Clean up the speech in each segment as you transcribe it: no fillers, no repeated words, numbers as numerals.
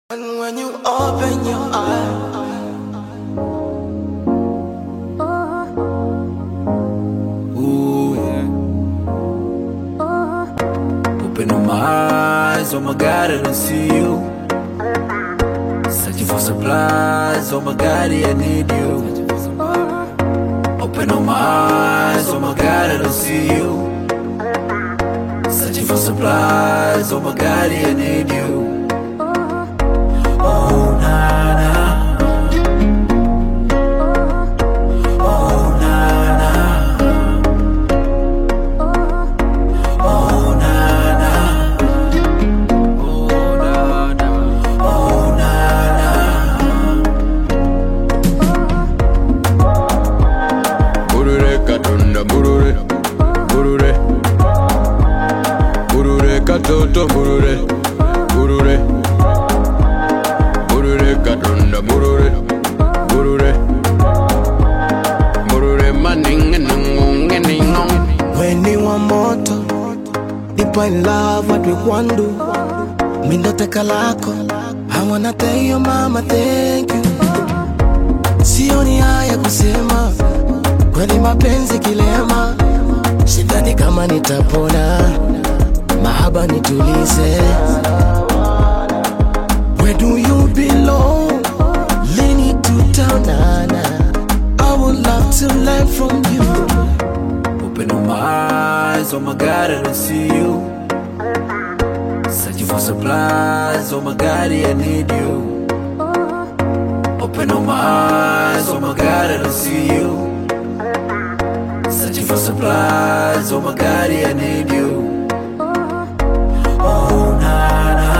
And when you open your eyes, ooh yeah. Open my eyes, oh my God, I don't see you. Searching for supplies, oh my God, I need you. Open my eyes, oh my God, I don't see you. Searching for supplies, oh my God, I need you. Oh na na, oh na na, oh na na, oh na na, oh na na. Burure katunda burure, burure, burure katoto burure, burure. Katunda burure, burure, burure maninga nungunga ningong. When you want moto, deep in love, what we want do. Mindo teka lako, I wanna tell your mama thank you. Sioni haya kusema, kweli mapenzi kilema. Sidhani kama nitapona, mahaba nitulize. Where do you belong? Lean it to town, nana. I would love to learn from you. Open my eyes, oh my God, I don't see you. Searching for supplies, oh my God, I need you. Open my eyes, oh my God, I don't see you. Searching for supplies, oh my God, I need you. Oh na na.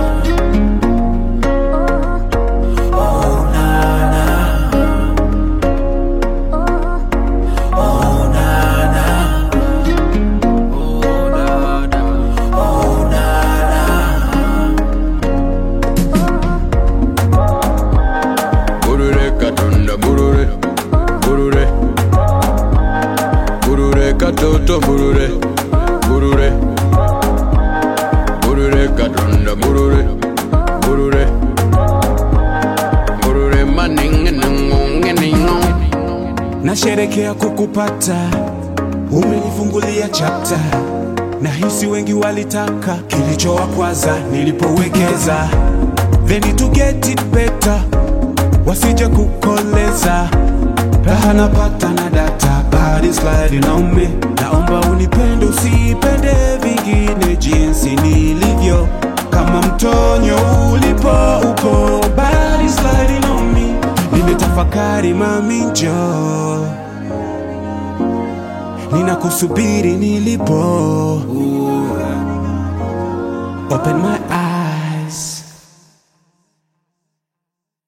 Katoto burure, burure, burure katunda burure, burure, burure maninga nungunga ningong. Nasherekea kukupata, umenifungulia chapter. Nahisi wengi walitaka, kilichowakwaza nilipowekeza. They need to get it better, wasije kukoleza. Raha napata na data, body sliding on me. Naomba unipende usipende vingine jinsi nilivyo. Kama mtonyo ulipo upo, body sliding on me. Nimetafakari mami njoo, ninakusubiri nilipo. Open my